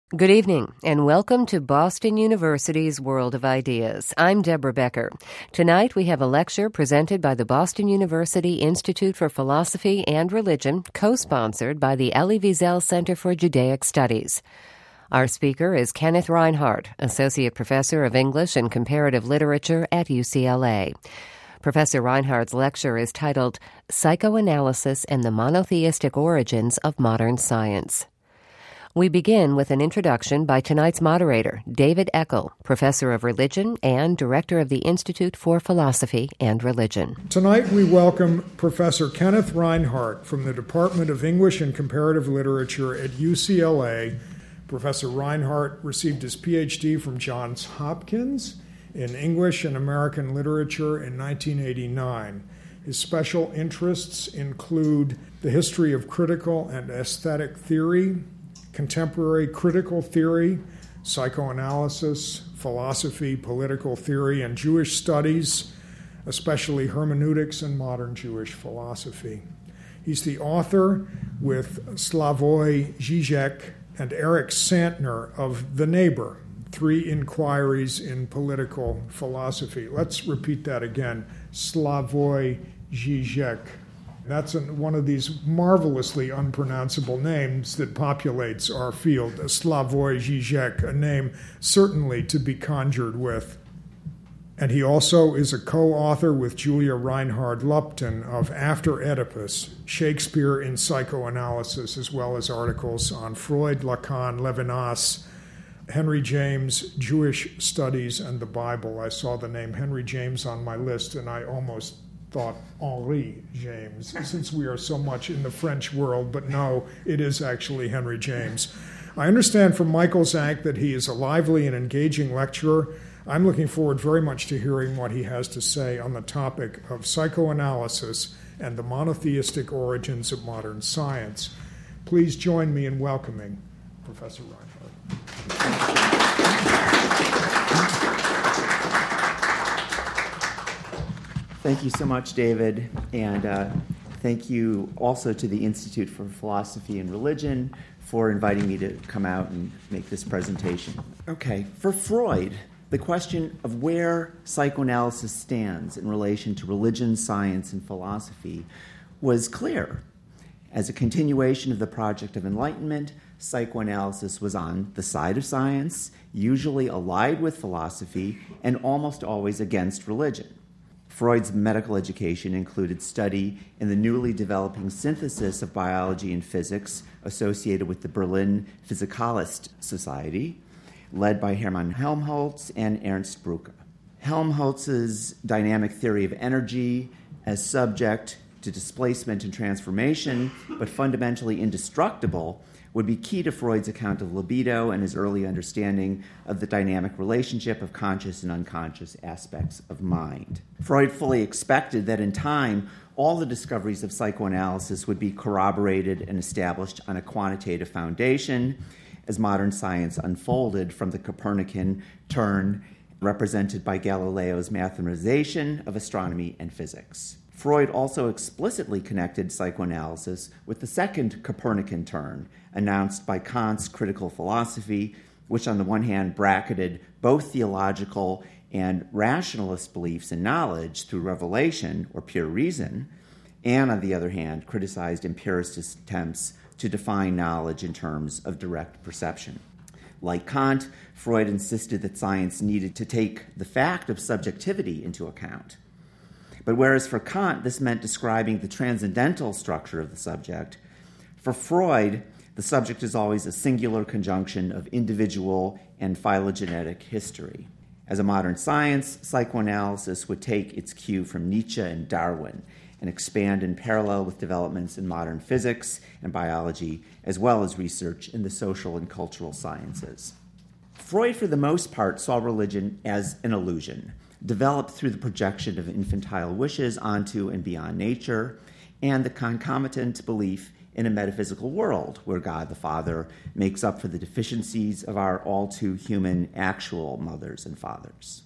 Good evening, and welcome to Boston University's World of Ideas. I'm Deborah Becker. Tonight we have a lecture presented by the Boston University Institute for Philosophy and Religion, co-sponsored by the Elie Wiesel Center for Judaic Studies. Our speaker is Kenneth Reinhard, Associate Professor of English and Comparative Literature at UCLA. Professor Reinhard's lecture is titled Psychoanalysis and the Monotheistic Origins of Modern Science. We begin with an introduction by tonight's moderator, David Eckel, Professor of Religion and Director of the Institute for Philosophy and Religion. Tonight we welcome Professor Kenneth Reinhard from the Department of English and Comparative Literature at UCLA. Professor Reinhard received his PhD from Johns Hopkins in English and American Literature in 1989. His special interests include the history of critical and aesthetic theory, contemporary critical theory, psychoanalysis, philosophy, political theory, and Jewish studies, especially hermeneutics and modern Jewish philosophy. He's the author, with Slavoj Žižek and Eric Santner, of The Neighbor, 3 Inquiries in Political Philosophy. Let's repeat that again. Slavoj Žižek. That's one of these marvelously unpronounceable names that populates our field. Slavoj Žižek, a name certainly to be conjured with. And he also is a co-author with Julia Reinhard-Lupton of After Oedipus, Shakespeare in Psychoanalysis, as well as articles on Freud, Lacan, Levinas, Henry James, Jewish Studies, and the Bible. I saw the name Henry James on my list, and I almost thought Henri James, since we are so much in the French world, but no, it is actually Henry James. I understand from Michael Zank that he is a lively and engaging lecturer. I'm looking forward very much to hearing what he has to say on the topic of psychoanalysis and the monotheistic origins of modern science. Please join me in welcoming Professor Reinhard. Thank you so much, David, and thank you also to the Institute for Philosophy and Religion for inviting me to come out and make this presentation. Okay, for Freud, the question of where psychoanalysis stands in relation to religion, science, and philosophy was clear. As a continuation of the project of enlightenment, psychoanalysis was on the side of science, usually allied with philosophy, and almost always against religion. Freud's medical education included study in the newly developing synthesis of biology and physics associated with the Berlin Physikalist Society, led by Hermann Helmholtz and Ernst Brücke. Helmholtz's dynamic theory of energy as subject to displacement and transformation, but fundamentally indestructible, would be key to Freud's account of libido and his early understanding of the dynamic relationship of conscious and unconscious aspects of mind. Freud fully expected that in time, all the discoveries of psychoanalysis would be corroborated and established on a quantitative foundation as modern science unfolded from the Copernican turn represented by Galileo's mathematization of astronomy and physics. Freud also explicitly connected psychoanalysis with the second Copernican turn, announced by Kant's critical philosophy, which on the one hand bracketed both theological and rationalist beliefs in knowledge through revelation or pure reason, and on the other hand criticized empiricist attempts to define knowledge in terms of direct perception. Like Kant, Freud insisted that science needed to take the fact of subjectivity into account. But whereas for Kant this meant describing the transcendental structure of the subject, for Freud the subject is always a singular conjunction of individual and phylogenetic history. As a modern science, psychoanalysis would take its cue from Nietzsche and Darwin and expand in parallel with developments in modern physics and biology, as well as research in the social and cultural sciences. Freud, for the most part, saw religion as an illusion, developed through the projection of infantile wishes onto and beyond nature, and the concomitant belief in a metaphysical world where God the Father makes up for the deficiencies of our all-too-human actual mothers and fathers.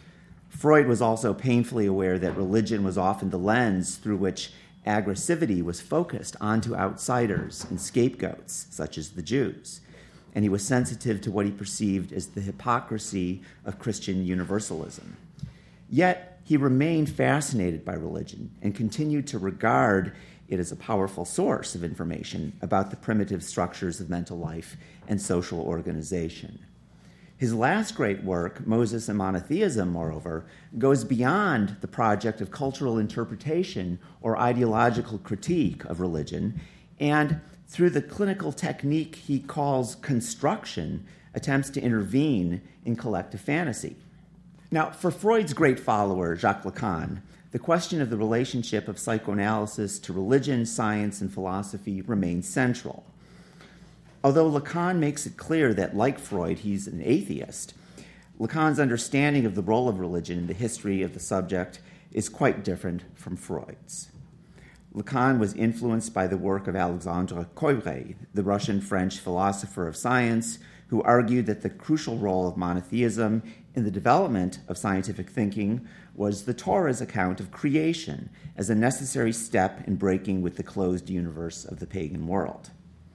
Freud was also painfully aware that religion was often the lens through which aggressivity was focused onto outsiders and scapegoats, such as the Jews. and he was sensitive to what he perceived as the hypocrisy of Christian universalism. Yet, he remained fascinated by religion and continued to regard it as a powerful source of information about the primitive structures of mental life and social organization. His last great work, Moses and Monotheism, moreover, goes beyond the project of cultural interpretation or ideological critique of religion, and through the clinical technique he calls construction, attempts to intervene in collective fantasy. Now, for Freud's great follower, Jacques Lacan, the question of the relationship of psychoanalysis to religion, science, and philosophy remains central. Although Lacan makes it clear that, like Freud, he's an atheist, Lacan's understanding of the role of religion in the history of the subject is quite different from Freud's. Lacan was influenced by the work of Alexandre Koyré, the Russian-French philosopher of science, who argued that the crucial role of monotheism in the development of scientific thinking was the Torah's account of creation as a necessary step in breaking with the closed universe of the pagan world.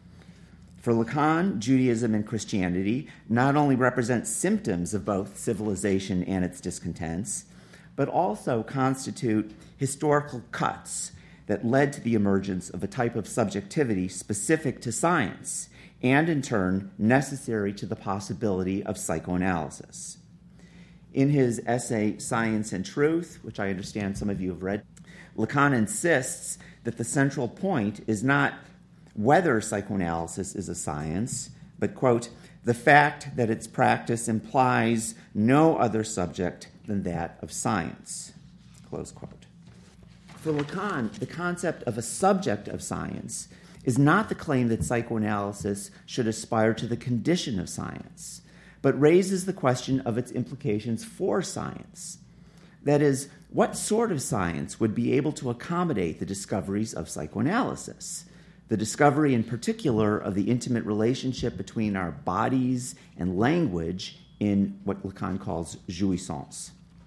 For Lacan, Judaism and Christianity not only represent symptoms of both civilization and its discontents, but also constitute historical cuts that led to the emergence of a type of subjectivity specific to science, and in turn necessary to the possibility of psychoanalysis. In his essay, Science and Truth, which I understand some of you have read, Lacan insists that the central point is not whether psychoanalysis is a science, but, quote, the fact that its practice implies no other subject than that of science, close quote. For Lacan, the concept of a subject of science is not the claim that psychoanalysis should aspire to the condition of science, but raises the question of its implications for science. That is, what sort of science would be able to accommodate the discoveries of psychoanalysis? The discovery in particular of the intimate relationship between our bodies and language in what Lacan calls jouissance.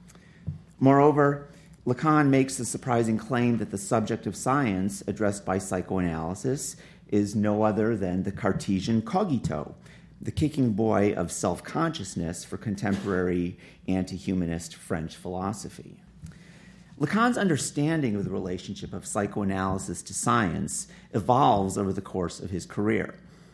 Moreover, Lacan makes the surprising claim that the subject of science addressed by psychoanalysis is no other than the Cartesian cogito, the kicking boy of self-consciousness for contemporary anti-humanist French philosophy. Lacan's understanding of the relationship of psychoanalysis to science evolves over the course of his career.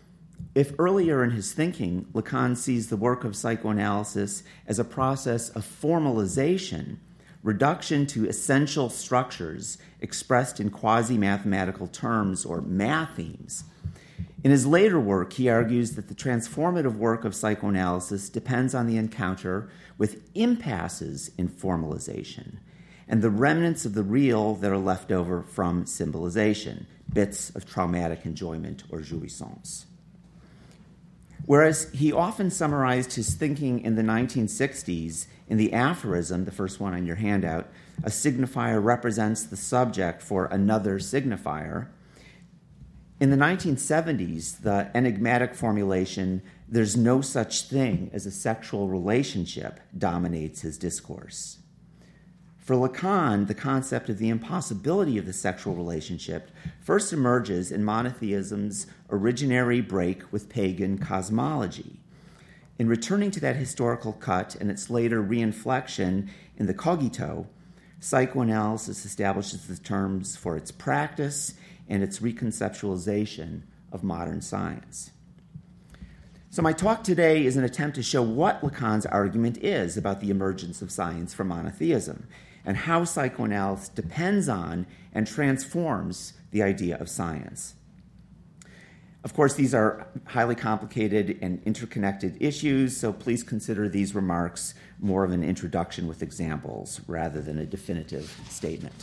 If earlier in his thinking, Lacan sees the work of psychoanalysis as a process of formalization, reduction to essential structures expressed in quasi-mathematical terms or mathemes, in his later work, he argues that the transformative work of psychoanalysis depends on the encounter with impasses in formalization and the remnants of the real that are left over from symbolization, bits of traumatic enjoyment or jouissance. Whereas he often summarized his thinking in the 1960s in the aphorism, the first one on your handout, a signifier represents the subject for another signifier. In the 1970s, the enigmatic formulation, there's no such thing as a sexual relationship, dominates his discourse. For Lacan, the concept of the impossibility of the sexual relationship first emerges in monotheism's originary break with pagan cosmology. In returning to that historical cut and its later reinflection in the cogito, psychoanalysis establishes the terms for its practice and its reconceptualization of modern science. So my talk today is an attempt to show what Lacan's argument is about the emergence of science from monotheism and how psychoanalysis depends on and transforms the idea of science. Of course, these are highly complicated and interconnected issues, so please consider these remarks more of an introduction with examples rather than a definitive statement.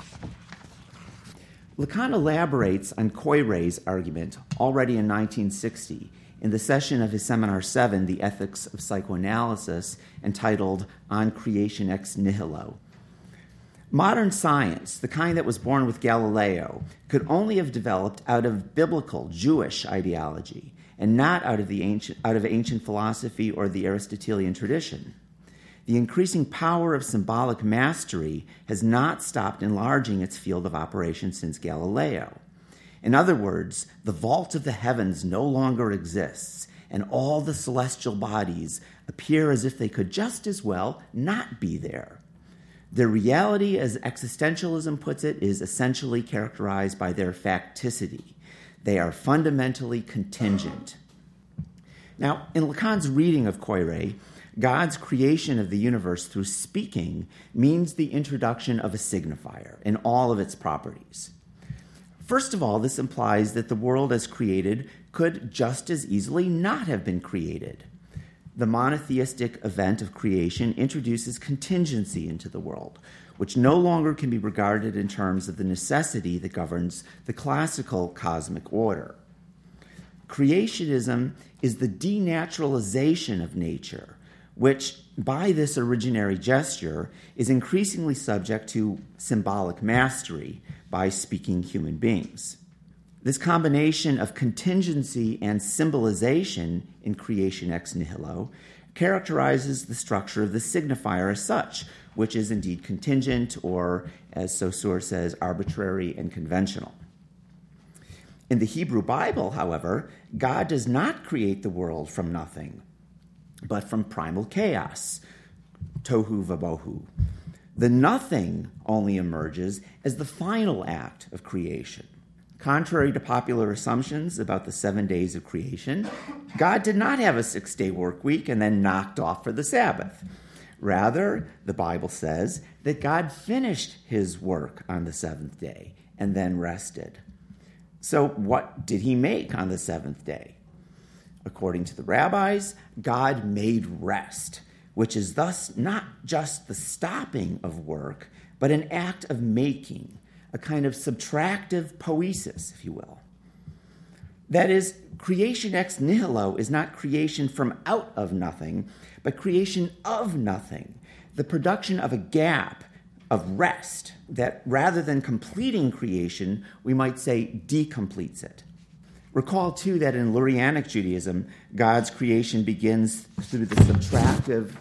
Lacan elaborates on Koyré's argument already in 1960 in the session of his Seminar 7, The Ethics of Psychoanalysis, entitled On Creation Ex Nihilo. Modern science, the kind that was born with Galileo, could only have developed out of biblical Jewish ideology and not out of ancient philosophy or the Aristotelian tradition. The increasing power of symbolic mastery has not stopped enlarging its field of operation since Galileo. In other words, the vault of the heavens no longer exists, and all the celestial bodies appear as if they could just as well not be there. Their reality, as existentialism puts it, is essentially characterized by their facticity. They are fundamentally contingent. Now, in Lacan's reading of Koire, God's creation of the universe through speaking means the introduction of a signifier in all of its properties. First of all, this implies that the world as created could just as easily not have been created. The monotheistic event of creation introduces contingency into the world, which no longer can be regarded in terms of the necessity that governs the classical cosmic order. Creationism is the denaturalization of nature, which, by this originary gesture, is increasingly subject to symbolic mastery by speaking human beings. This combination of contingency and symbolization in creation ex nihilo characterizes the structure of the signifier as such, which is indeed contingent or, as Saussure says, arbitrary and conventional. In the Hebrew Bible, however, God does not create the world from nothing, but from primal chaos, tohu vabohu. The nothing only emerges as the final act of creation. Contrary to popular assumptions about the 7 days of creation, God did not have a 6-day work week and then knocked off for the Sabbath. Rather, the Bible says that God finished his work on the 7th day and then rested. So what did he make on the 7th day? According to the rabbis, God made rest, which is thus not just the stopping of work, but an act of making, a kind of subtractive poiesis, if you will. That is, creation ex nihilo is not creation from out of nothing, but creation of nothing, the production of a gap of rest that, rather than completing creation, we might say decompletes it. Recall, too, that in Lurianic Judaism, God's creation begins through the subtractive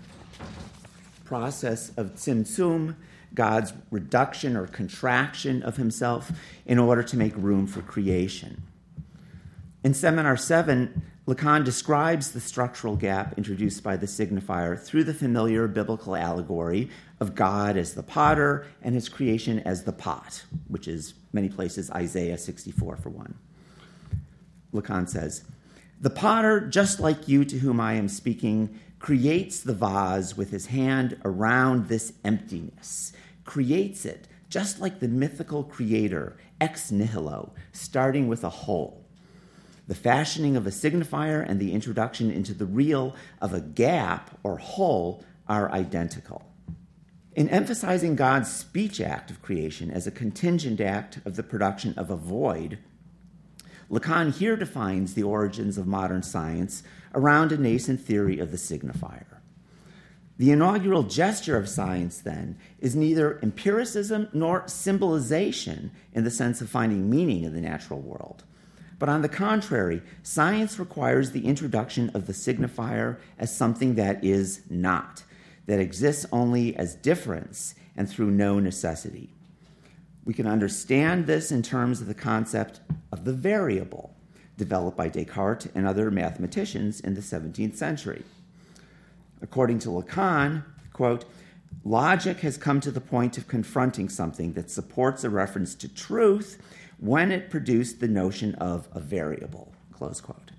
process of tzimtzum, God's reduction or contraction of himself in order to make room for creation. In Seminar 7, Lacan describes the structural gap introduced by the signifier through the familiar biblical allegory of God as the potter and his creation as the pot, which is many places Isaiah 64 for one. Lacan says, "The potter, just like you to whom I am speaking, creates the vase with his hand around this emptiness, creates it just like the mythical creator, ex nihilo, starting with a hole. The fashioning of a signifier and the introduction into the real of a gap or hole are identical." In emphasizing God's speech act of creation as a contingent act of the production of a void, Lacan here defines the origins of modern science around a nascent theory of the signifier. The inaugural gesture of science, then, is neither empiricism nor symbolization in the sense of finding meaning in the natural world. But on the contrary, science requires the introduction of the signifier as something that is not, that exists only as difference and through no necessity. We can understand this in terms of the concept of the variable, developed by Descartes and other mathematicians in the 17th century. According to Lacan, quote, "Logic has come to the point of confronting something that supports a reference to truth when it produced the notion of a variable," close quote.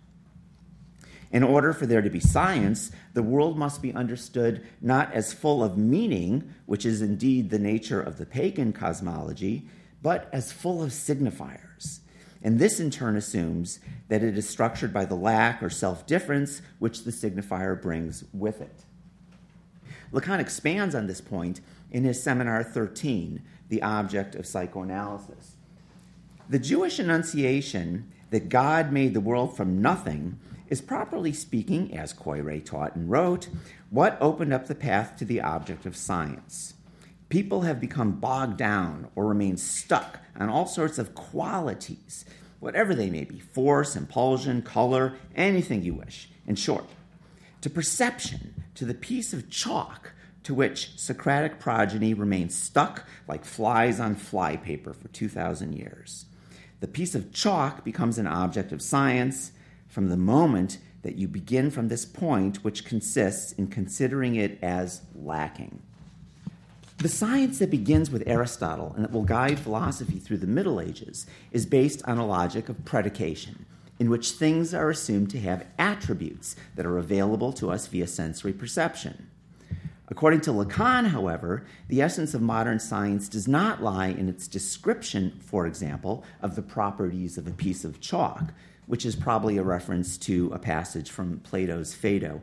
In order for there to be science, the world must be understood not as full of meaning, which is indeed the nature of the pagan cosmology, but as full of signifiers. And this in turn assumes that it is structured by the lack or self-difference which the signifier brings with it. Lacan expands on this point in his Seminar 13, The Object of Psychoanalysis. The Jewish enunciation that God made the world from nothing is, properly speaking, as Koire taught and wrote, what opened up the path to the object of science. People have become bogged down or remain stuck on all sorts of qualities, whatever they may be, force, impulsion, color, anything you wish. In short, to perception, to the piece of chalk to which Socratic progeny remains stuck like flies on flypaper for 2,000 years. The piece of chalk becomes an object of science from the moment that you begin from this point, which consists in considering it as lacking. The science that begins with Aristotle and that will guide philosophy through the Middle Ages is based on a logic of predication, in which things are assumed to have attributes that are available to us via sensory perception. According to Lacan, however, the essence of modern science does not lie in its description, for example, of the properties of a piece of chalk, which is probably a reference to a passage from Plato's Phaedo,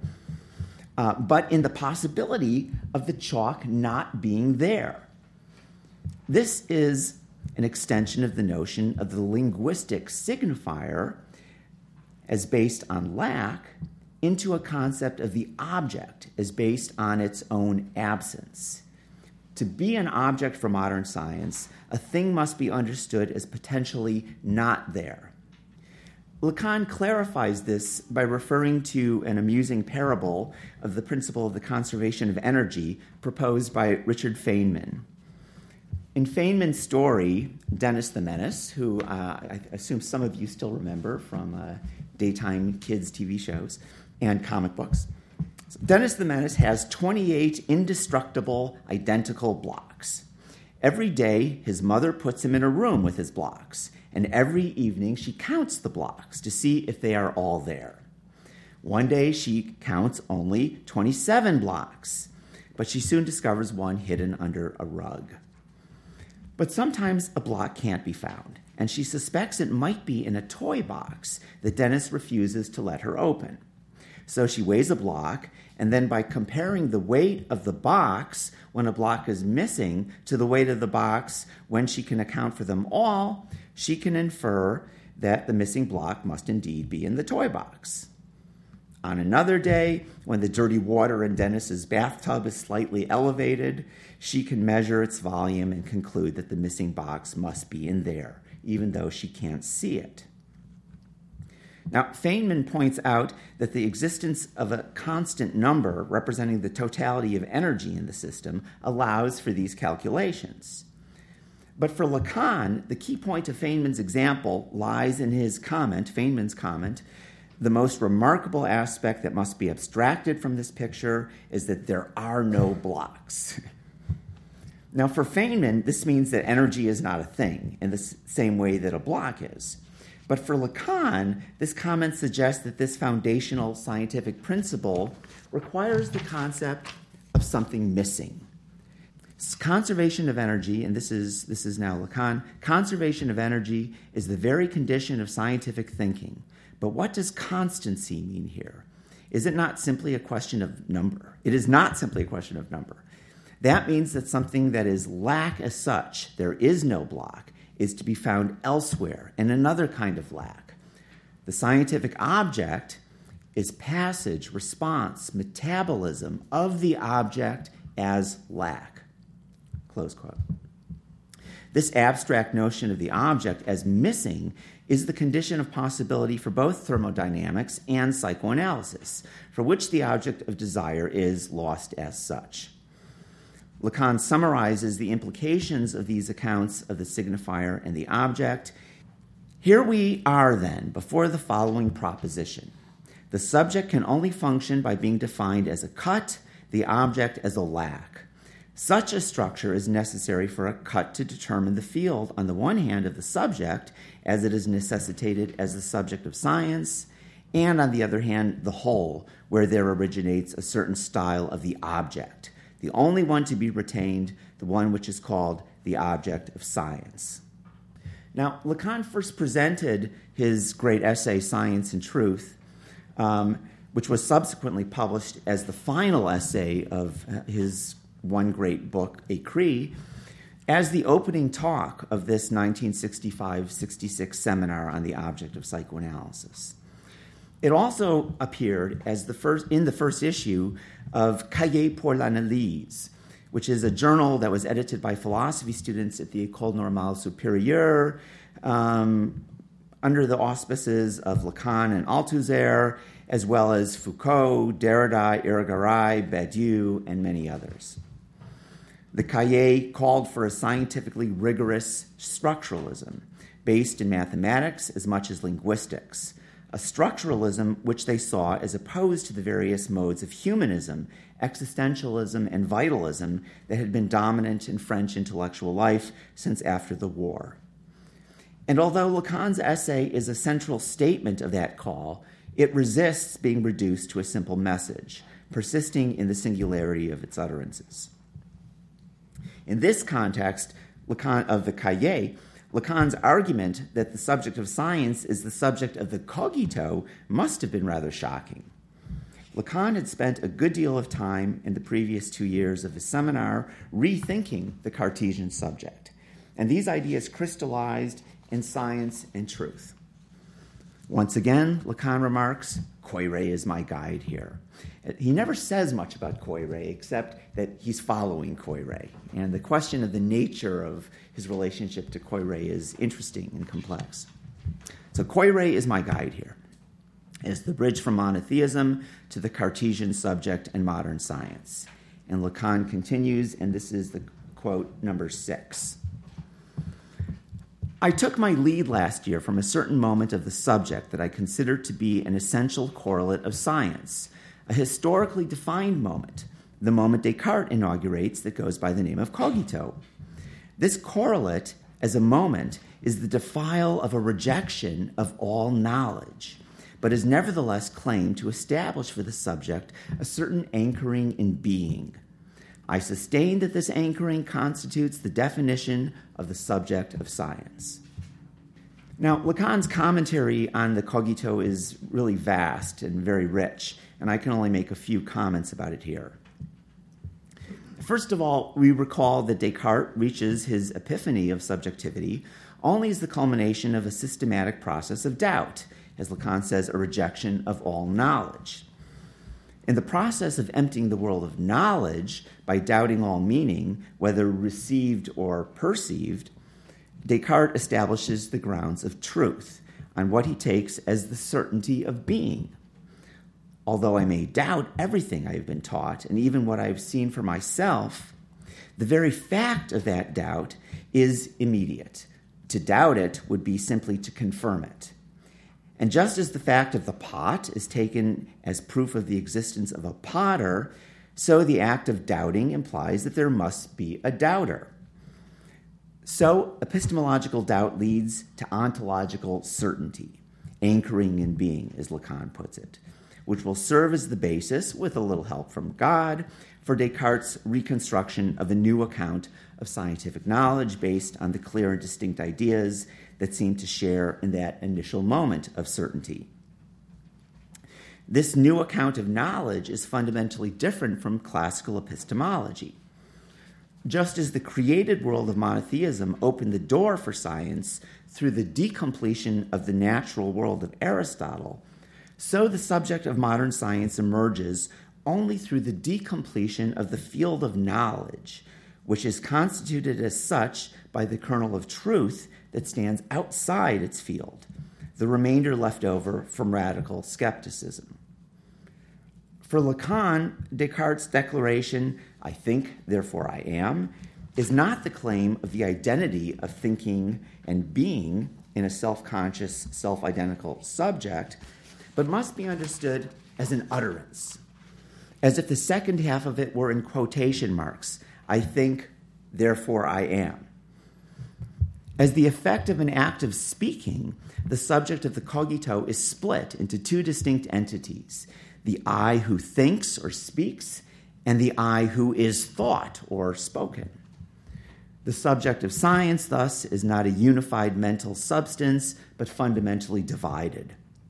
but in the possibility of the chalk not being there. This is an extension of the notion of the linguistic signifier as based on lack into a concept of the object as based on its own absence. To be an object for modern science, a thing must be understood as potentially not there. Lacan clarifies this by referring to an amusing parable of the principle of the conservation of energy proposed by Richard Feynman. In Feynman's story, Dennis the Menace, who I assume some of you still remember from daytime kids' TV shows and comic books, Dennis the Menace has 28 indestructible, identical blocks. Every day, his mother puts him in a room with his blocks, and every evening she counts the blocks to see if they are all there. One day she counts only 27 blocks, but she soon discovers one hidden under a rug. But sometimes a block can't be found, and she suspects it might be in a toy box that Dennis refuses to let her open. So she weighs a block, and then by comparing the weight of the box when a block is missing to the weight of the box when she can account for them all, she can infer that the missing block must indeed be in the toy box. On another day, when the dirty water in Dennis's bathtub is slightly elevated, she can measure its volume and conclude that the missing box must be in there, even though she can't see it. Now, Feynman points out that the existence of a constant number representing the totality of energy in the system allows for these calculations. But for Lacan, the key point of Feynman's example lies in his comment, Feynman's comment. The most remarkable aspect that must be abstracted from this picture is that there are no blocks. Now, for Feynman, this means that energy is not a thing in the same way that a block is. But for Lacan, this comment suggests that this foundational scientific principle requires the concept of something missing. Conservation of energy, and this is now Lacan, conservation of energy is the very condition of scientific thinking. But what does constancy mean here? Is it not simply a question of number? It is not simply a question of number. That means that something that is lack as such, there is no block, is to be found elsewhere in another kind of lack. The scientific object is passage, response, metabolism of the object as lack. Close quote. This abstract notion of the object as missing is the condition of possibility for both thermodynamics and psychoanalysis, for which the object of desire is lost as such. Lacan summarizes the implications of these accounts of the signifier and the object. Here we are, then, before the following proposition. The subject can only function by being defined as a cut, the object as a lack. Such a structure is necessary for a cut to determine the field, on the one hand, of the subject, as it is necessitated as the subject of science, and on the other hand, the whole, where there originates a certain style of the object, the only one to be retained, the one which is called the object of science. Now, Lacan first presented his great essay, Science and Truth, which was subsequently published as the final essay of his one great book, Écrit, as the opening talk of this 1965-66 seminar on the object of psychoanalysis. It also appeared as in the first issue of Cahiers pour l'Analyse, which is a journal that was edited by philosophy students at the École Normale Supérieure under the auspices of Lacan and Althusser, as well as Foucault, Derrida, Irigaray, Badiou, and many others. The Cahiers called for a scientifically rigorous structuralism based in mathematics as much as linguistics, a structuralism which they saw as opposed to the various modes of humanism, existentialism, and vitalism that had been dominant in French intellectual life since after the war. And although Lacan's essay is a central statement of that call, it resists being reduced to a simple message, persisting in the singularity of its utterances. In this context of the Cahiers, Lacan's argument that the subject of science is the subject of the cogito must have been rather shocking. Lacan had spent a good deal of time in the previous 2 years of his seminar rethinking the Cartesian subject, and these ideas crystallized in Science and Truth. Once again, Lacan remarks, Koyré is my guide here. He never says much about Koyré except that he's following Koyré, and the question of the nature of his relationship to Koyré is interesting and complex. So Koyré is my guide here, as the bridge from monotheism to the Cartesian subject and modern science. And Lacan continues, and this is the quote number 6. I took my lead last year from a certain moment of the subject that I considered to be an essential correlate of science, a historically defined moment, the moment Descartes inaugurates that goes by the name of cogito. This correlate, as a moment, is the defile of a rejection of all knowledge, but is nevertheless claimed to establish for the subject a certain anchoring in being. I sustain that this anchoring constitutes the definition of the subject of science. Now, Lacan's commentary on the cogito is really vast and very rich, and I can only make a few comments about it here. First of all, we recall that Descartes reaches his epiphany of subjectivity only as the culmination of a systematic process of doubt, as Lacan says, a rejection of all knowledge. In the process of emptying the world of knowledge by doubting all meaning, whether received or perceived, Descartes establishes the grounds of truth on what he takes as the certainty of being. Although I may doubt everything I have been taught and even what I have seen for myself, the very fact of that doubt is immediate. To doubt it would be simply to confirm it. And just as the fact of the pot is taken as proof of the existence of a potter, so the act of doubting implies that there must be a doubter. So epistemological doubt leads to ontological certainty, anchoring in being, as Lacan puts it, which will serve as the basis, with a little help from God, for Descartes' reconstruction of a new account of scientific knowledge based on the clear and distinct ideas that seem to share in that initial moment of certainty. This new account of knowledge is fundamentally different from classical epistemology. Just as the created world of monotheism opened the door for science through the decompletion of the natural world of Aristotle, so the subject of modern science emerges only through the decompletion of the field of knowledge, which is constituted as such by the kernel of truth that stands outside its field, the remainder left over from radical skepticism. For Lacan, Descartes' declaration, I think, therefore I am, is not the claim of the identity of thinking and being in a self-conscious, self-identical subject, but must be understood as an utterance, as if the second half of it were in quotation marks, I think, therefore I am. As the effect of an act of speaking, the subject of the cogito is split into two distinct entities, the I who thinks or speaks, and the I who is thought or spoken. The subject of science, thus, is not a unified mental substance, but fundamentally divided.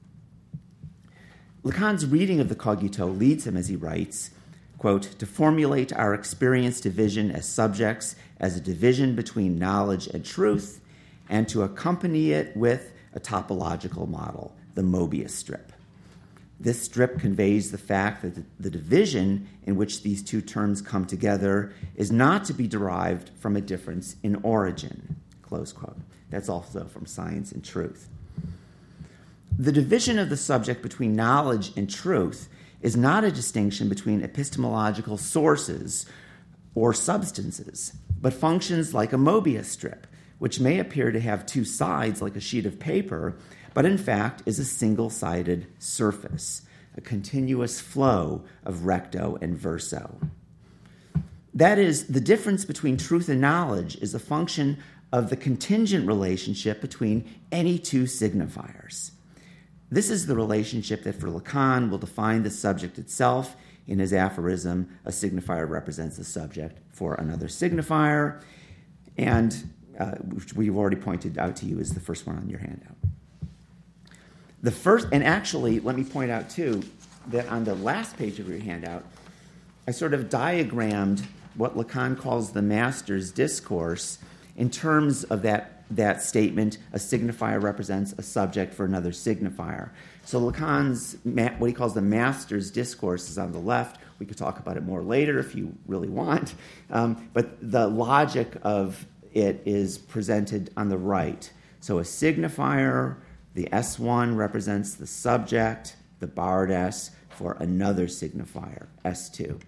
Lacan's reading of the cogito leads him, as he writes, quote, to formulate our experience division as subjects as a division between knowledge and truth, and to accompany it with a topological model, the Mobius strip. This strip conveys the fact that the division in which these two terms come together is not to be derived from a difference in origin, close quote. That's also from Science and Truth. The division of the subject between knowledge and truth is not a distinction between epistemological sources or substances, but functions like a Mobius strip, which may appear to have two sides like a sheet of paper, but in fact is a single-sided surface, a continuous flow of recto and verso. That is, the difference between truth and knowledge is a function of the contingent relationship between any two signifiers. This is the relationship that for Lacan will define the subject itself in his aphorism, a signifier represents the subject for another signifier, and which we've already pointed out to you is the first one on your handout. The first, and actually, let me point out too, that on the last page of your handout, I sort of diagrammed what Lacan calls the master's discourse in terms of that statement, a signifier represents a subject for another signifier. So Lacan's, what he calls the master's discourse is on the left. We could talk about it more later if you really want. But the logic of it is presented on the right. So a signifier, the S1 represents the subject, the borrowed S, for another signifier, S2.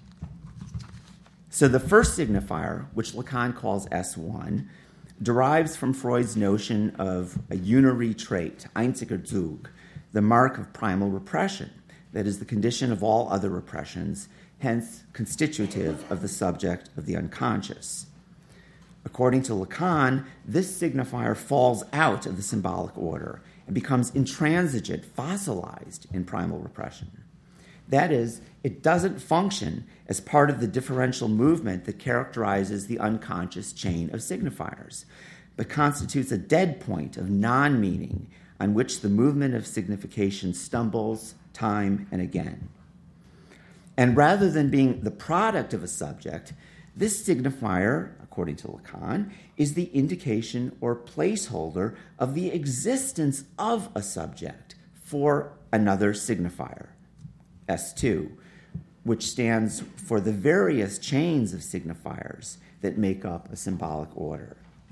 So the first signifier, which Lacan calls S1, derives from Freud's notion of a unary trait, einziger Zug, the mark of primal repression, that is the condition of all other repressions, hence constitutive of the subject of the unconscious. According to Lacan, this signifier falls out of the symbolic order and becomes intransigent, fossilized in primal repression. That is, it doesn't function as part of the differential movement that characterizes the unconscious chain of signifiers, but constitutes a dead point of non-meaning on which the movement of signification stumbles time and again. And rather than being the product of a subject, this signifier, according to Lacan, is the indication or placeholder of the existence of a subject for another signifier, S2, which stands for the various chains of signifiers that make up a symbolic order.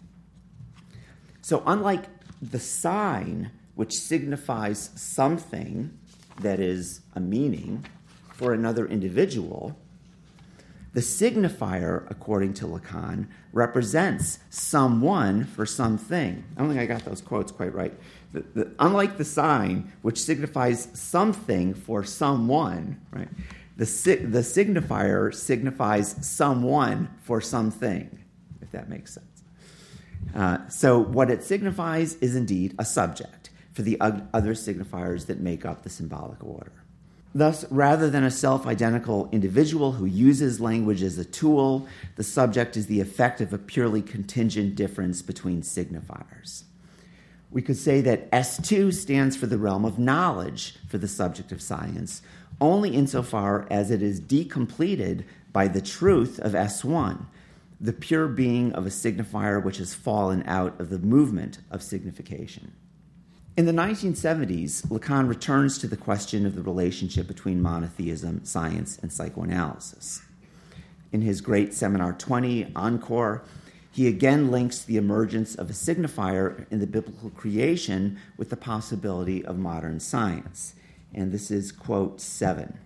So unlike the sign, which signifies something that is a meaning for another individual, the signifier, according to Lacan, represents someone for something. I don't think I got those quotes quite right. Unlike the sign, which signifies something for someone, right? The signifier signifies someone for something, if that makes sense. So what it signifies is indeed a subject for the other signifiers that make up the symbolic order. Thus, rather than a self-identical individual who uses language as a tool, the subject is the effect of a purely contingent difference between signifiers. We could say that S2 stands for the realm of knowledge for the subject of science, only insofar as it is decompleted by the truth of S1, the pure being of a signifier which has fallen out of the movement of signification. In the 1970s, Lacan returns to the question of the relationship between monotheism, science, and psychoanalysis. In his great Seminar 20, Encore, he again links the emergence of a signifier in the biblical creation with the possibility of modern science. And this is quote 7.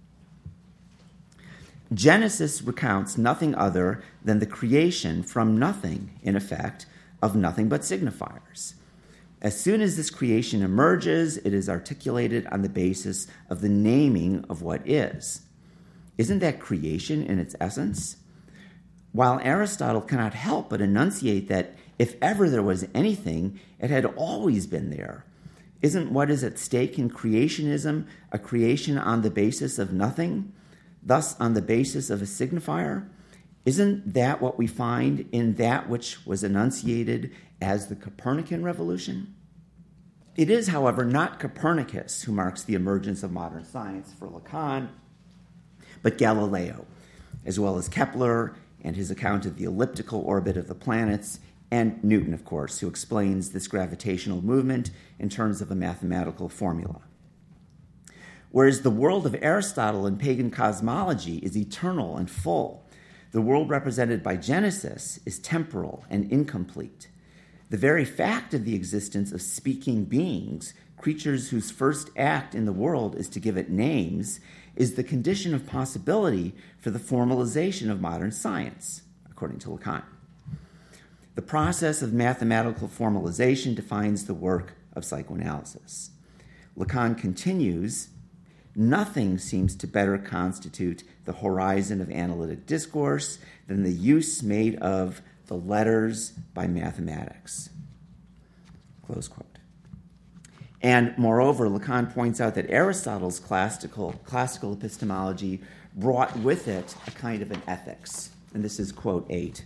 Genesis recounts nothing other than the creation from nothing, in effect, of nothing but signifiers. As soon as this creation emerges, it is articulated on the basis of the naming of what is. Isn't that creation in its essence? While Aristotle cannot help but enunciate that if ever there was anything, it had always been there, isn't what is at stake in creationism a creation on the basis of nothing, thus on the basis of a signifier? Isn't that what we find in that which was enunciated as the Copernican revolution? It is, however, not Copernicus who marks the emergence of modern science for Lacan, but Galileo, as well as Kepler and his account of the elliptical orbit of the planets, and Newton, of course, who explains this gravitational movement in terms of a mathematical formula. Whereas the world of Aristotle and pagan cosmology is eternal and full, the world represented by Genesis is temporal and incomplete. The very fact of the existence of speaking beings, creatures whose first act in the world is to give it names, is the condition of possibility for the formalization of modern science, according to Lacan. The process of mathematical formalization defines the work of psychoanalysis. Lacan continues, nothing seems to better constitute the horizon of analytic discourse than the use made of the letters by mathematics. Close quote. And moreover, Lacan points out that Aristotle's classical epistemology brought with it a kind of an ethics. And this is quote 8.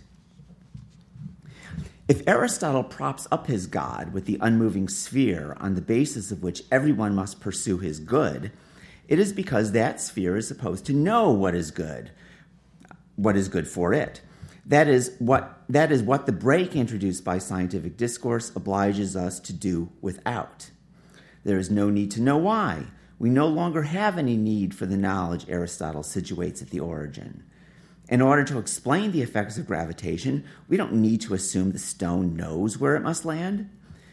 If Aristotle props up his God with the unmoving sphere on the basis of which everyone must pursue his good, it is because that sphere is supposed to know what is good for it. That is what the break introduced by scientific discourse obliges us to do without. There is no need to know why. We no longer have any need for the knowledge Aristotle situates at the origin. In order to explain the effects of gravitation, we don't need to assume the stone knows where it must land.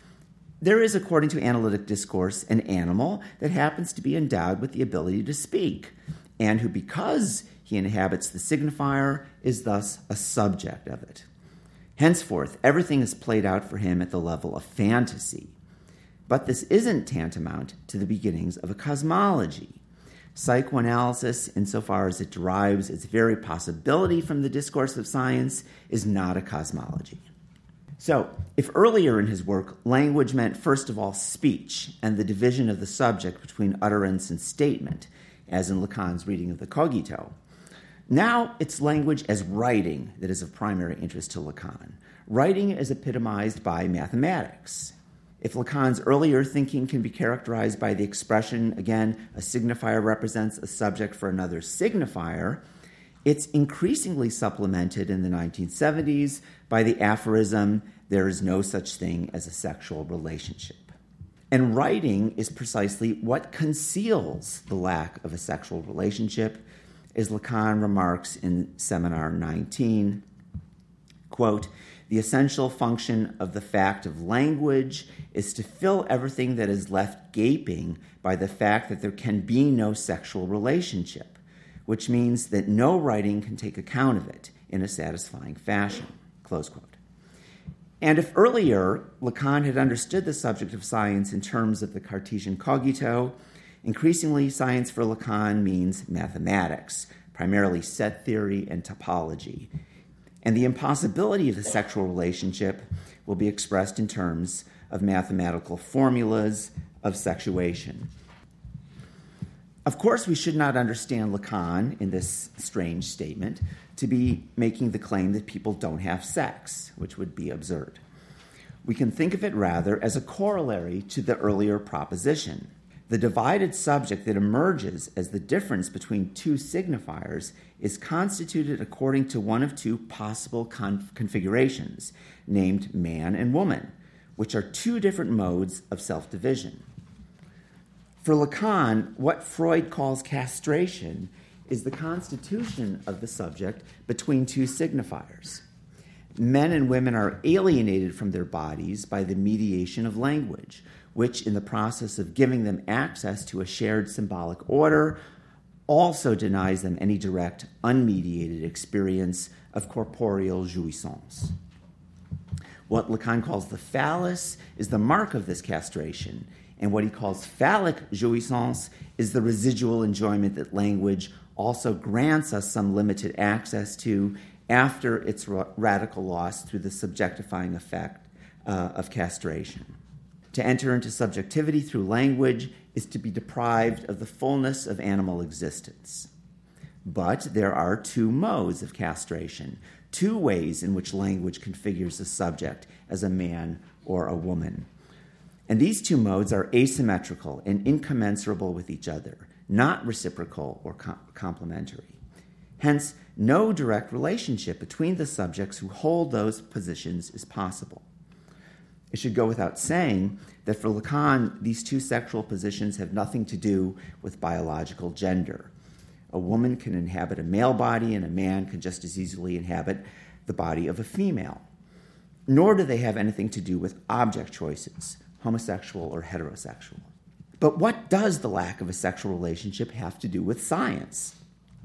There is, according to analytic discourse, an animal that happens to be endowed with the ability to speak, and who, because he inhabits the signifier, is thus a subject of it. Henceforth, everything is played out for him at the level of fantasy. But this isn't tantamount to the beginnings of a cosmology. Psychoanalysis, insofar as it derives its very possibility from the discourse of science, is not a cosmology. So, if earlier in his work, language meant first of all speech and the division of the subject between utterance and statement, as in Lacan's reading of the Cogito, now it's language as writing that is of primary interest to Lacan. Writing is epitomized by mathematics. If Lacan's earlier thinking can be characterized by the expression, again, a signifier represents a subject for another signifier, it's increasingly supplemented in the 1970s by the aphorism, there is no such thing as a sexual relationship. And writing is precisely what conceals the lack of a sexual relationship, as Lacan remarks in Seminar 19, quote, the essential function of the fact of language is to fill everything that is left gaping by the fact that there can be no sexual relationship, which means that no writing can take account of it in a satisfying fashion, close quote. And if earlier Lacan had understood the subject of science in terms of the Cartesian cogito, increasingly science for Lacan means mathematics, primarily set theory and topology. And the impossibility of the sexual relationship will be expressed in terms of mathematical formulas of sexuation. Of course, we should not understand Lacan in this strange statement to be making the claim that people don't have sex, which would be absurd. We can think of it rather as a corollary to the earlier proposition. The divided subject that emerges as the difference between two signifiers is constituted according to one of two possible configurations, named man and woman, which are two different modes of self-division. For Lacan, what Freud calls castration is the constitution of the subject between two signifiers. Men and women are alienated from their bodies by the mediation of language, which, in the process of giving them access to a shared symbolic order, also denies them any direct, unmediated experience of corporeal jouissance. What Lacan calls the phallus is the mark of this castration, and what he calls phallic jouissance is the residual enjoyment that language also grants us some limited access to after its radical loss through the subjectifying effect of castration. To enter into subjectivity through language is to be deprived of the fullness of animal existence. But there are two modes of castration, two ways in which language configures a subject as a man or a woman. And these two modes are asymmetrical and incommensurable with each other, not reciprocal or complementary. Hence, no direct relationship between the subjects who hold those positions is possible. It should go without saying that for Lacan, these two sexual positions have nothing to do with biological gender. A woman can inhabit a male body, and a man can just as easily inhabit the body of a female. Nor do they have anything to do with object choices, homosexual or heterosexual. But what does the lack of a sexual relationship have to do with science?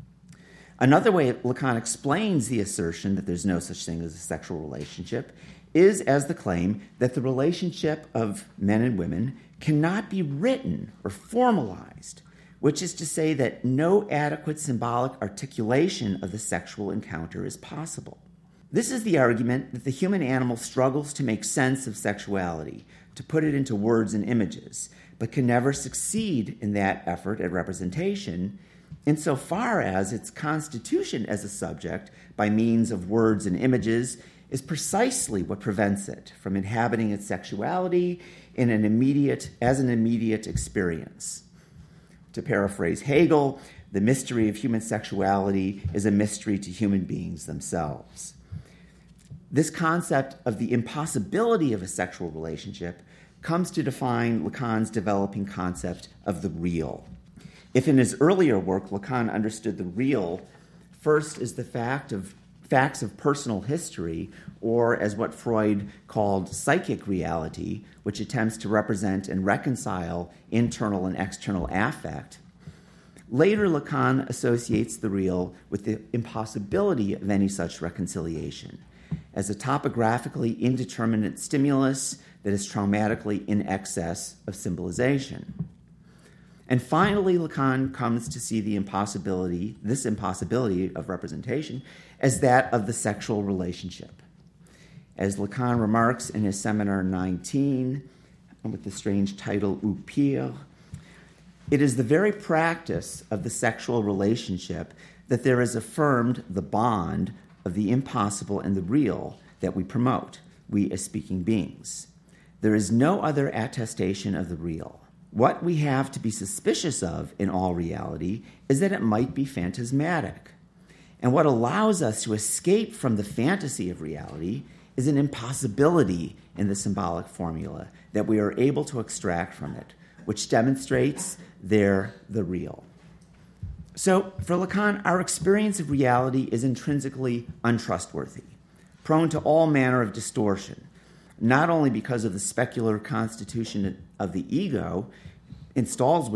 Another way Lacan explains the assertion that there's no such thing as a sexual relationship is as the claim that the relationship of men and women cannot be written or formalized, which is to say that no adequate symbolic articulation of the sexual encounter is possible. This is the argument that the human animal struggles to make sense of sexuality, to put it into words and images, but can never succeed in that effort at representation, insofar as its constitution as a subject by means of words and images is precisely what prevents it from inhabiting its sexuality as an immediate experience. To paraphrase Hegel, the mystery of human sexuality is a mystery to human beings themselves. This concept of the impossibility of a sexual relationship comes to define Lacan's developing concept of the real. If in his earlier work Lacan understood the real first as the facts of personal history, or as what Freud called psychic reality, which attempts to represent and reconcile internal and external affect, later Lacan associates the real with the impossibility of any such reconciliation, as a topographically indeterminate stimulus that is traumatically in excess of symbolization. And finally, Lacan comes to see this impossibility of representation as that of the sexual relationship. As Lacan remarks in his Seminar 19, with the strange title Ou Pire, it is the very practice of the sexual relationship that there is affirmed the bond of the impossible and the real that we promote, we as speaking beings. There is no other attestation of the real. What we have to be suspicious of in all reality is that it might be phantasmatic. And what allows us to escape from the fantasy of reality is an impossibility in the symbolic formula that we are able to extract from it, which demonstrates the real. So, for Lacan, our experience of reality is intrinsically untrustworthy, prone to all manner of distortion, not only because of the specular constitution of the ego installs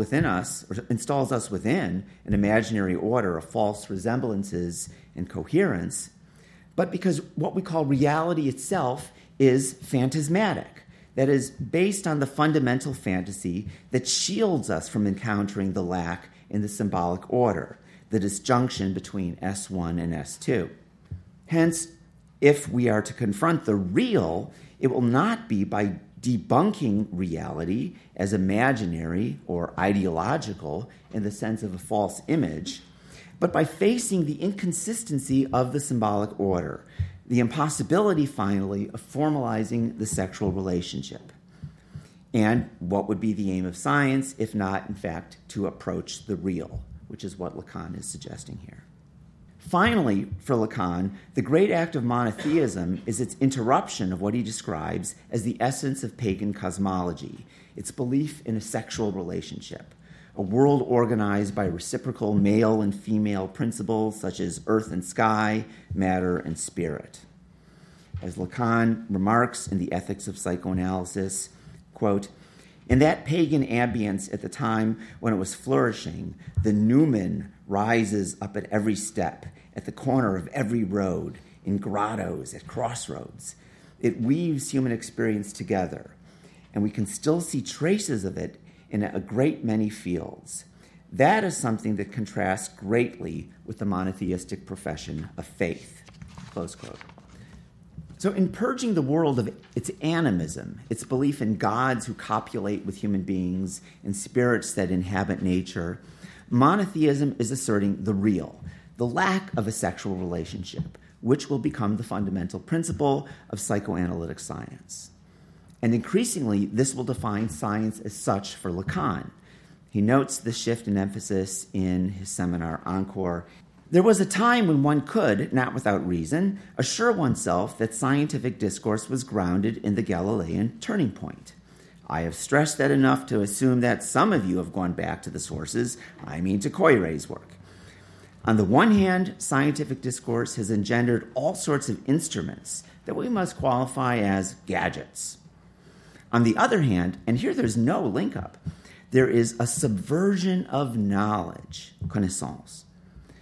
us within an imaginary order of false resemblances and coherence, but because what we call reality itself is phantasmatic, that is, based on the fundamental fantasy that shields us from encountering the lack in the symbolic order, the disjunction between S1 and S2. Hence, if we are to confront the real, it will not be by debunking reality as imaginary or ideological in the sense of a false image, but by facing the inconsistency of the symbolic order, the impossibility, finally, of formalizing the sexual relationship. And what would be the aim of science, if not, in fact, to approach the real, which is what Lacan is suggesting here. Finally, for Lacan, the great act of monotheism is its interruption of what he describes as the essence of pagan cosmology, its belief in a sexual relationship, a world organized by reciprocal male and female principles such as earth and sky, matter and spirit. As Lacan remarks in the Ethics of Psychoanalysis, quote, "In that pagan ambience at the time when it was flourishing, the noumen rises up at every step, at the corner of every road, in grottos, at crossroads. It weaves human experience together, and we can still see traces of it in a great many fields. That is something that contrasts greatly with the monotheistic profession of faith." Close quote. So in purging the world of its animism, its belief in gods who copulate with human beings and spirits that inhabit nature, monotheism is asserting the real, the lack of a sexual relationship, which will become the fundamental principle of psychoanalytic science. And increasingly, this will define science as such for Lacan. He notes the shift in emphasis in his seminar Encore. There was a time when one could, not without reason, assure oneself that scientific discourse was grounded in the Galilean turning point. I have stressed that enough to assume that some of you have gone back to the sources, to Koire's work. On the one hand, scientific discourse has engendered all sorts of instruments that we must qualify as gadgets. On the other hand, and here there's no link-up, there is a subversion of knowledge, connaissance.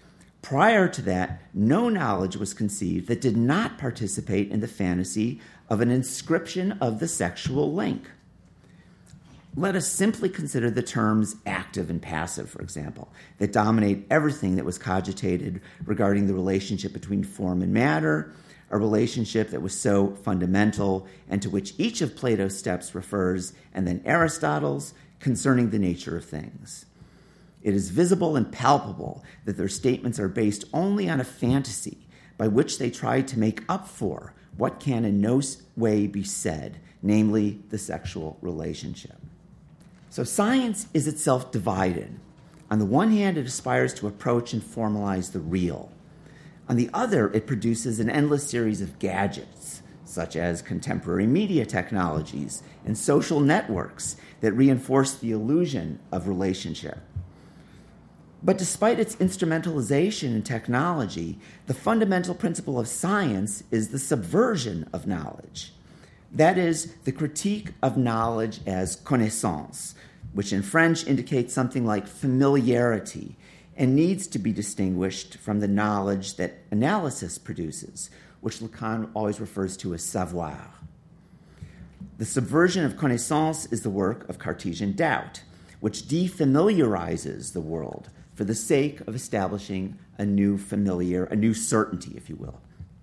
Prior to that, no knowledge was conceived that did not participate in the fantasy of an inscription of the sexual link. Let us simply consider the terms active and passive, for example, that dominate everything that was cogitated regarding the relationship between form and matter, a relationship that was so fundamental and to which each of Plato's steps refers, and then Aristotle's, concerning the nature of things. It is visible and palpable that their statements are based only on a fantasy by which they try to make up for what can in no way be said, namely the sexual relationship. So science is itself divided. On the one hand, it aspires to approach and formalize the real. On the other, it produces an endless series of gadgets, such as contemporary media technologies and social networks that reinforce the illusion of relationship. But despite its instrumentalization in technology, the fundamental principle of science is the subversion of knowledge. That is, the critique of knowledge as connaissance, which in French indicates something like familiarity and needs to be distinguished from the knowledge that analysis produces, which Lacan always refers to as savoir. The subversion of connaissance is the work of Cartesian doubt, which defamiliarizes the world for the sake of establishing a new certainty, if you will.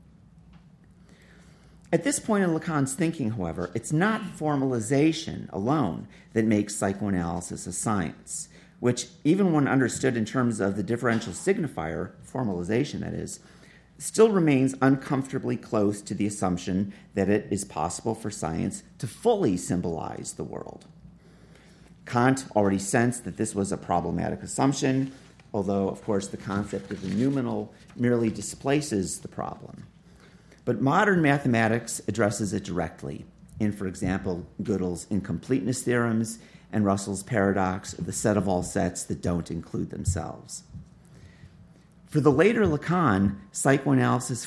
At this point in Lacan's thinking, however, it's not formalization alone that makes psychoanalysis a science, which, even when understood in terms of the differential signifier, formalization that is, still remains uncomfortably close to the assumption that it is possible for science to fully symbolize the world. Kant already sensed that this was a problematic assumption, although, of course, the concept of the noumenal merely displaces the problem. But modern mathematics addresses it directly in, for example, Gödel's incompleteness theorems and Russell's paradox of the set of all sets that don't include themselves. For the later Lacan, psychoanalytic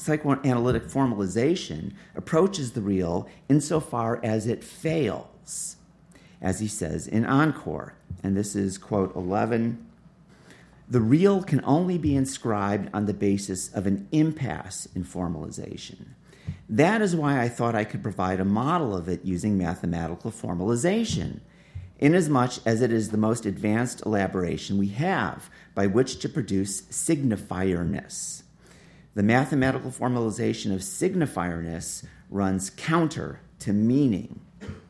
formalization approaches the real insofar as it fails, as he says in Encore, and this is quote 11, "The real can only be inscribed on the basis of an impasse in formalization. That is why I thought I could provide a model of it using mathematical formalization, inasmuch as it is the most advanced elaboration we have by which to produce signifierness. The mathematical formalization of signifierness runs counter to meaning."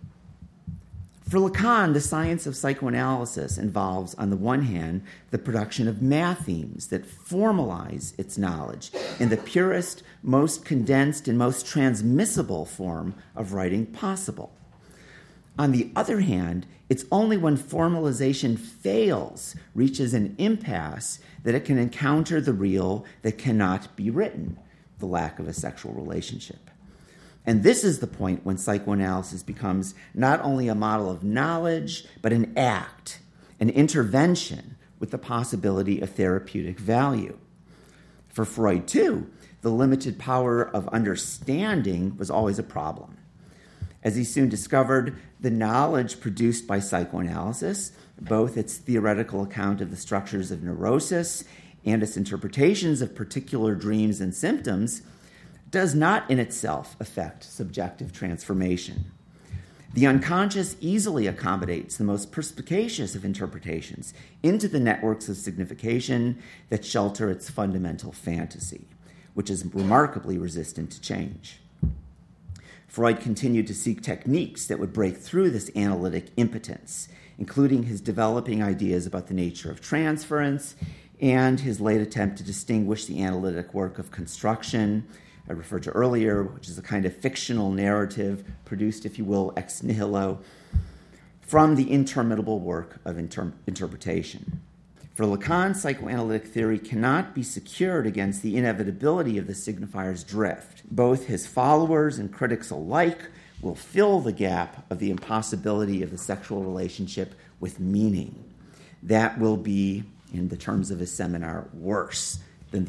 For Lacan, the science of psychoanalysis involves, on the one hand, the production of mathemes that formalize its knowledge in the purest, most condensed, and most transmissible form of writing possible. On the other hand, it's only when formalization fails, reaches an impasse, that it can encounter the real that cannot be written, the lack of a sexual relationship. And this is the point when psychoanalysis becomes not only a model of knowledge, but an act, an intervention with the possibility of therapeutic value. For Freud, too, the limited power of understanding was always a problem. As he soon discovered, the knowledge produced by psychoanalysis, both its theoretical account of the structures of neurosis and its interpretations of particular dreams and symptoms, does not in itself affect subjective transformation. The unconscious easily accommodates the most perspicacious of interpretations into the networks of signification that shelter its fundamental fantasy, which is remarkably resistant to change. Freud continued to seek techniques that would break through this analytic impotence, including his developing ideas about the nature of transference and his late attempt to distinguish the analytic work of construction, I referred to earlier, which is a kind of fictional narrative produced, if you will, ex nihilo, from the interminable work of interpretation. For Lacan, psychoanalytic theory cannot be secured against the inevitability of the signifier's drift. Both his followers and critics alike will fill the gap of the impossibility of the sexual relationship with meaning. That will be, in the terms of his seminar, worse than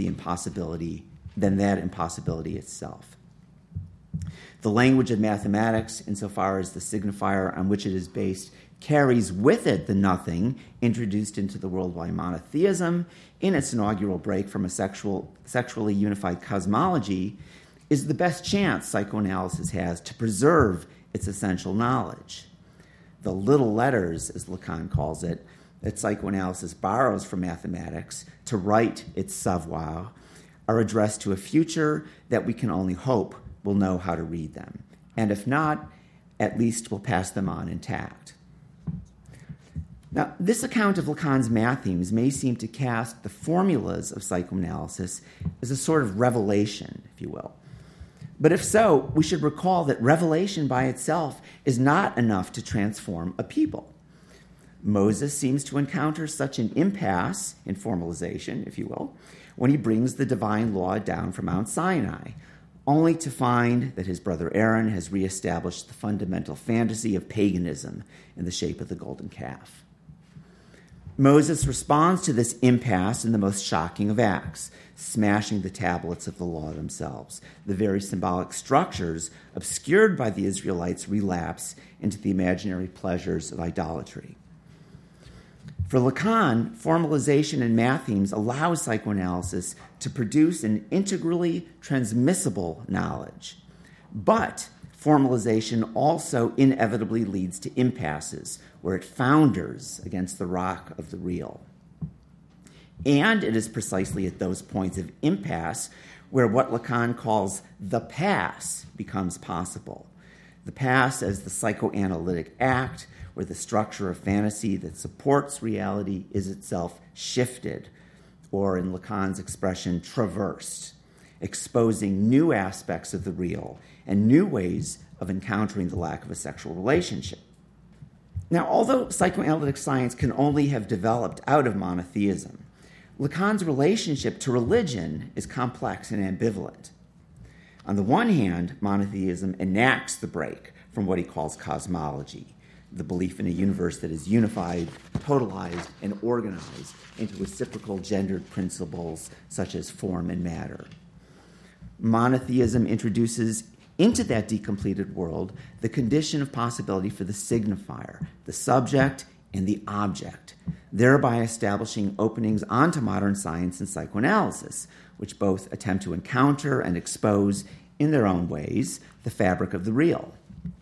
that impossibility itself. The language of mathematics, insofar as the signifier on which it is based carries with it the nothing introduced into the world by monotheism in its inaugural break from a sexually unified cosmology, is the best chance psychoanalysis has to preserve its essential knowledge. The little letters, as Lacan calls it, that psychoanalysis borrows from mathematics to write its savoir, are addressed to a future that we can only hope will know how to read them, and if not, at least will pass them on intact. Now, this account of Lacan's math themes may seem to cast the formulas of psychoanalysis as a sort of revelation, if you will. But if so, we should recall that revelation by itself is not enough to transform a people. Moses seems to encounter such an impasse in formalization, if you will, when he brings the divine law down from Mount Sinai, only to find that his brother Aaron has reestablished the fundamental fantasy of paganism in the shape of the golden calf. Moses responds to this impasse in the most shocking of acts, smashing the tablets of the law themselves. The very symbolic structures obscured by the Israelites relapse into the imaginary pleasures of idolatry. For Lacan, formalization in math themes allows psychoanalysis to produce an integrally transmissible knowledge. But formalization also inevitably leads to impasses, where it founders against the rock of the real. And it is precisely at those points of impasse where what Lacan calls the pass becomes possible. The pass as the psychoanalytic act, where the structure of fantasy that supports reality is itself shifted, or in Lacan's expression, traversed, exposing new aspects of the real and new ways of encountering the lack of a sexual relationship. Now, although psychoanalytic science can only have developed out of monotheism, Lacan's relationship to religion is complex and ambivalent. On the one hand, monotheism enacts the break from what he calls cosmology, the belief in a universe that is unified, totalized, and organized into reciprocal gendered principles such as form and matter. Monotheism introduces into that decompleted world the condition of possibility for the signifier, the subject, and the object, thereby establishing openings onto modern science and psychoanalysis, which both attempt to encounter and expose, in their own ways, the fabric of the real.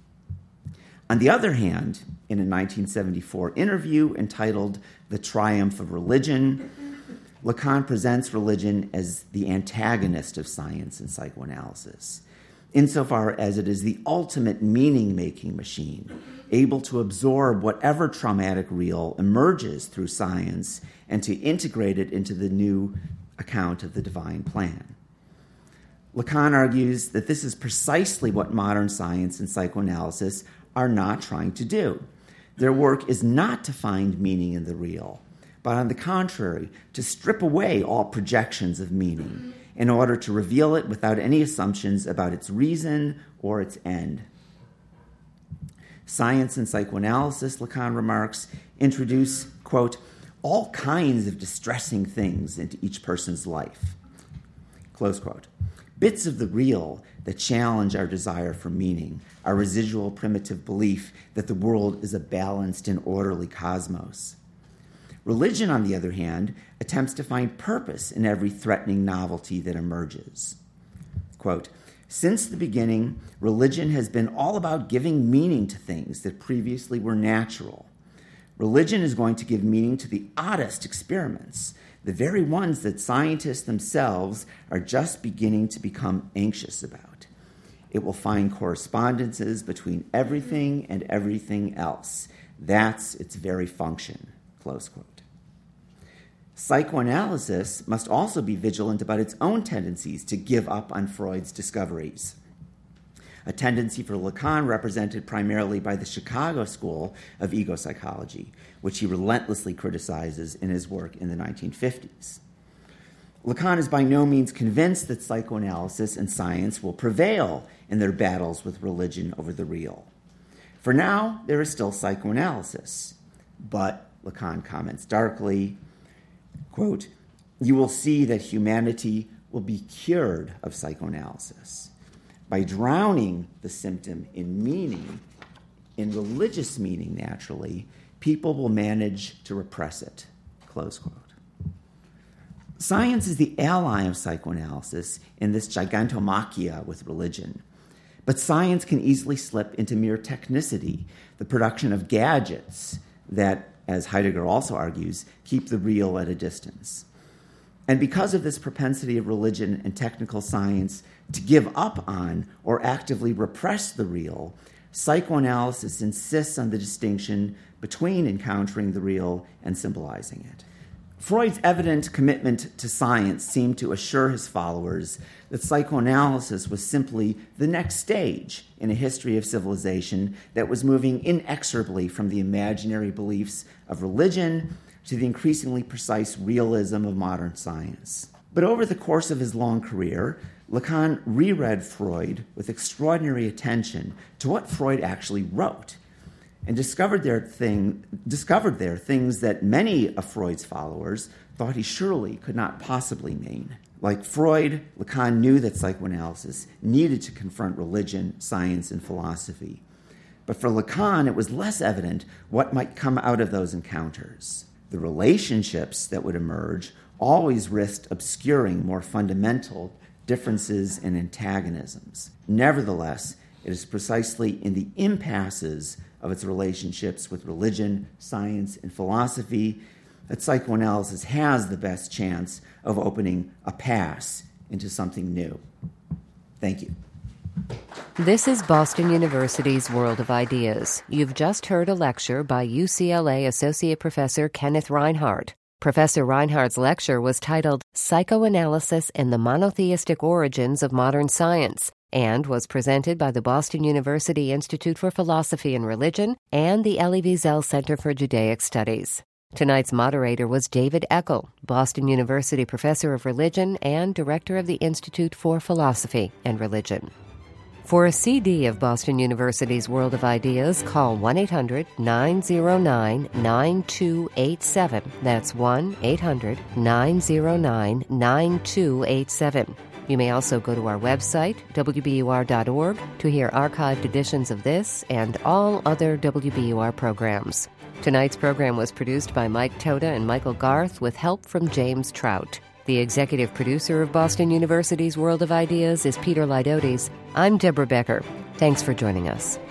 On the other hand, in a 1974 interview entitled The Triumph of Religion, Lacan presents religion as the antagonist of science and psychoanalysis, insofar as it is the ultimate meaning-making machine, able to absorb whatever traumatic real emerges through science and to integrate it into the new account of the divine plan. Lacan argues that this is precisely what modern science and psychoanalysis are not trying to do. Their work is not to find meaning in the real, but on the contrary, to strip away all projections of meaning in order to reveal it without any assumptions about its reason or its end. Science and psychoanalysis, Lacan remarks, introduce, quote, all kinds of distressing things into each person's life, close quote. Bits of the real that challenge our desire for meaning, our residual primitive belief that the world is a balanced and orderly cosmos. Religion, on the other hand, attempts to find purpose in every threatening novelty that emerges. Quote, since the beginning, religion has been all about giving meaning to things that previously were natural. Religion is going to give meaning to the oddest experiments, the very ones that scientists themselves are just beginning to become anxious about. It will find correspondences between everything and everything else. That's its very function, close quote. Psychoanalysis must also be vigilant about its own tendencies to give up on Freud's discoveries, a tendency for Lacan represented primarily by the Chicago School of Ego Psychology, which he relentlessly criticizes in his work in the 1950s. Lacan is by no means convinced that psychoanalysis and science will prevail in their battles with religion over the real. For now, there is still psychoanalysis, but, Lacan comments darkly, quote, you will see that humanity will be cured of psychoanalysis. By drowning the symptom in meaning, in religious meaning, naturally, people will manage to repress it, close quote. Science is the ally of psychoanalysis in this gigantomachia with religion. But science can easily slip into mere technicity, the production of gadgets that, as Heidegger also argues, keep the real at a distance. And because of this propensity of religion and technical science to give up on or actively repress the real, psychoanalysis insists on the distinction between encountering the real and symbolizing it. Freud's evident commitment to science seemed to assure his followers that psychoanalysis was simply the next stage in a history of civilization that was moving inexorably from the imaginary beliefs of religion to the increasingly precise realism of modern science. But over the course of his long career, Lacan reread Freud with extraordinary attention to what Freud actually wrote, and discovered there things that many of Freud's followers thought he surely could not possibly mean. Like Freud, Lacan knew that psychoanalysis needed to confront religion, science, and philosophy. But for Lacan, it was less evident what might come out of those encounters. The relationships that would emerge always risked obscuring more fundamental differences and antagonisms. Nevertheless, it is precisely in the impasses of its relationships with religion, science, and philosophy that psychoanalysis has the best chance of opening a pass into something new. Thank you. This is Boston University's World of Ideas. You've just heard a lecture by UCLA Associate Professor Kenneth Reinhardt. Professor Reinhardt's lecture was titled Psychoanalysis and the Monotheistic Origins of Modern Science, and was presented by the Boston University Institute for Philosophy and Religion and the Elie Wiesel Center for Judaic Studies. Tonight's moderator was David Eckel, Boston University Professor of Religion and Director of the Institute for Philosophy and Religion. For a CD of Boston University's World of Ideas, call 1-800-909-9287. That's 1-800-909-9287. You may also go to our website, wbur.org, to hear archived editions of this and all other WBUR programs. Tonight's program was produced by Mike Toda and Michael Garth with help from James Trout. The executive producer of Boston University's World of Ideas is Peter Lydotes. I'm Deborah Becker. Thanks for joining us.